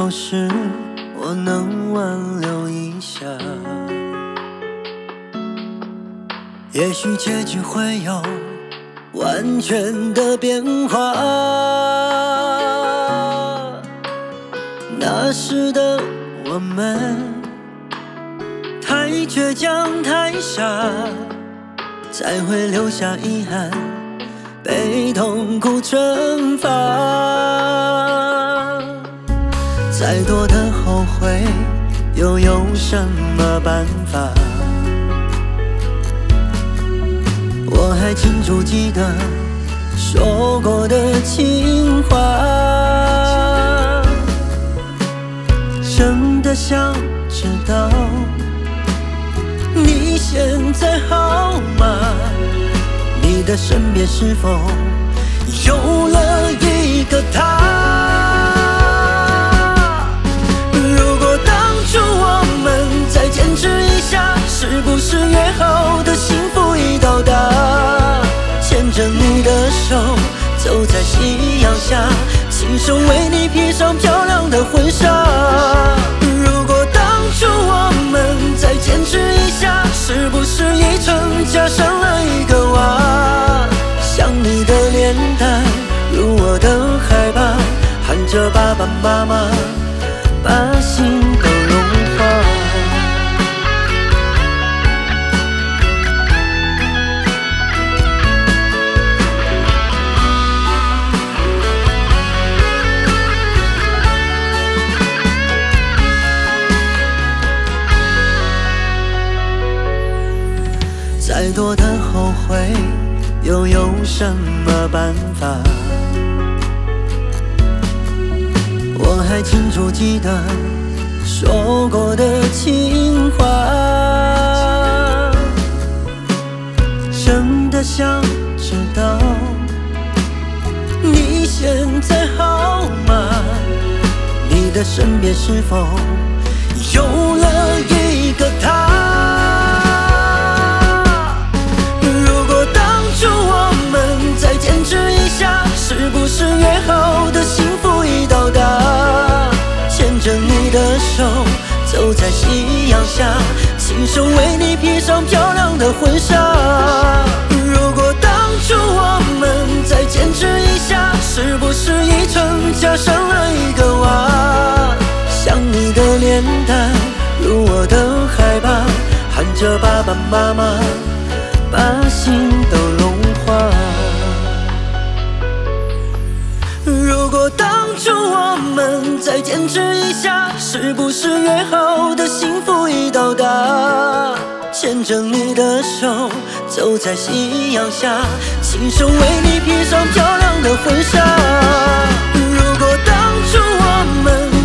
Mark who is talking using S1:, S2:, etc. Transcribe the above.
S1: 要是我能挽留一下，也许结局会有完全的变化。那时的我们太倔强太傻，才会留下遗憾，被痛苦惩罚。再多的后悔又有什么办法？我还清楚记得说过的情话，真的想知道你现在好吗？你的身边是否有了一个他？如果当初我们再坚持一下，是不是约好的幸福已到达？牵着你的手，走在夕阳下，亲手为你披上漂亮的婚纱。如果当初我们再坚持一下，是不是一层加上了一个瓦？想你的脸蛋如我的海拔，喊着爸爸妈妈，把心都融化。再多的后悔又有什么办法？我还清楚记得说过的情话，真的想知道你现在好吗？你的身边是否有了一个他？再坚持一下，是不是约好的幸福已到达？牵着你的手，走在夕阳下，亲手为你披上漂亮的婚纱。如果当初我们再坚持一下，是不是一层加上了一个瓦？想你的脸蛋如我的海拔，喊着爸爸妈妈，把心都融化。如果当初我们再坚持一下，是不是约好的幸福已到达？牵着你的手，走在夕阳下，亲手为你披上漂亮的婚纱。如果当初我们